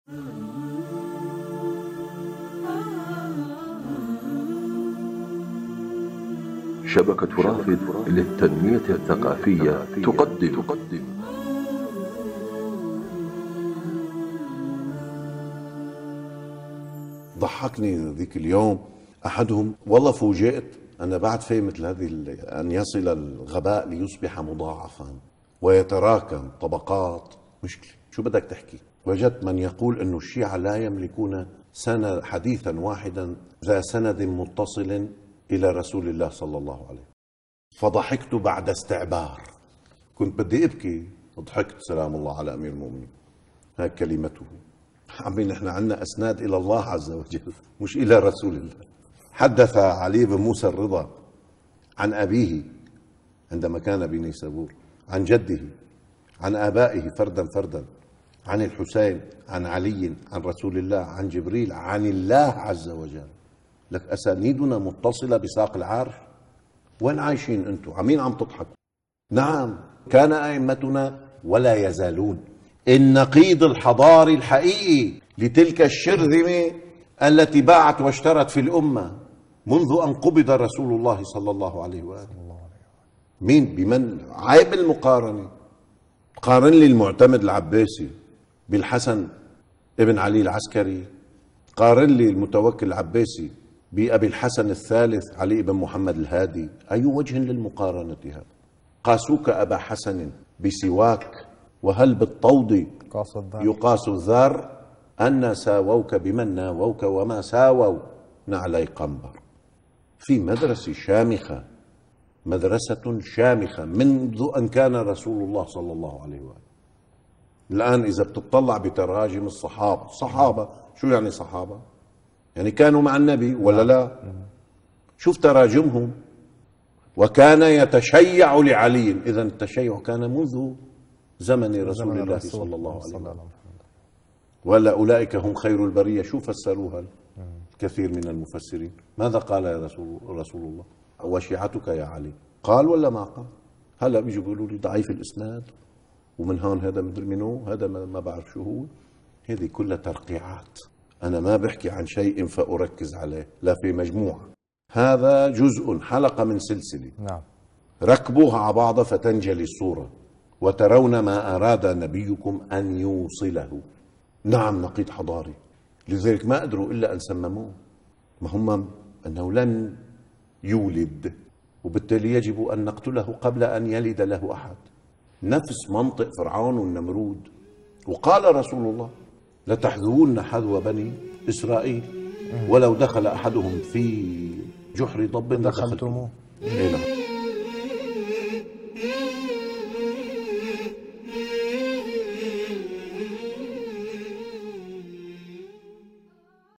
شبكة رافد للتنمية الثقافية تقدم ضحكني ذيك اليوم أحدهم، والله فوجئت أنا بعد في مثل هذه أن يصل الغباء ليصبح مضاعفا ويتراكم طبقات. مشكلة، شو بدك تحكي؟ وجدت من يقول أن الشيعة لا يملكون حديثا واحدا ذا سند متصل إلى رسول الله صلى الله عليه. فضحكت بعد استعبار، كنت بدي أبكي ضحكت. سلام الله على أمير المؤمنين، هاي كلمته. عمي نحن عندنا أسناد إلى الله عز وجل مش إلى رسول الله. حدث علي بن موسى الرضا عن أبيه عندما كان بنيسابور، عن جده، عن آبائه فردا فردا، عن الحسين، عن علي، عن رسول الله، عن جبريل، عن الله عز وجل. لك أسانيدنا متصلة بساق العرش. وين عايشين أنتم؟ عمين عم تضحكوا؟ نعم، كان أئمتنا ولا يزالون النقيض الحضاري الحقيقي لتلك الشرذمة التي باعت واشترت في الأمة منذ أن قبض رسول الله صلى الله عليه وآله. مين بمن؟ عيب المقارنة. قارن لي المعتمد العباسي بالحسن ابن علي العسكري، قارن لي المتوكل العباسي بأبي الحسن الثالث علي بن محمد الهادي. أي وجه للمقارنة هذا؟ قاسوك أبا حسن بسواك، وهل بالطود يقاس الذر؟ أن ساووك بمن ناووك وما ساووا نعلي قنبر. في مدرسة شامخة، مدرسة شامخة منذ أن كان رسول الله صلى الله عليه وآله. الآن إذا بتطلع بتراجم الصحابة شو يعني صحابة؟ يعني كانوا مع النبي ولا لا؟ شوف تراجمهم. وكان يتشيع لعلي، إذا التشيع كان منذ زمن رسول الله صلى الله عليه وسلم. ولا أولئك هم خير البرية. شو فسروها كثير من المفسرين؟ ماذا قال يا رسول الله؟ وشيعتك يا علي؟ قال ولا ما قال؟ هلا بيجوا بيقولوا لي ضعيف الإسناد ومن هون هذا مدري منو، هذا ما بعرف شو هو. هذه كلها ترقيعات. أنا ما بحكي عن شيء فأركز عليه، لا، في مجموعة. هذا جزء، حلقة من سلسلة. نعم. ركبوها على بعضها فتنجلي الصورة وترون ما أراد نبيكم أن يوصله. نعم، نقيض حضاري، لذلك ما قدروا إلا أن سمموه. ما هم أنه لن يولد، وبالتالي يجب أن نقتله قبل أن يلد له أحد. نفس منطق فرعون والنمرود. وقال رسول الله: لتحذون حذو بني إسرائيل ولو دخل أحدهم في جحر ضب لدخلتموه. إيه نعم.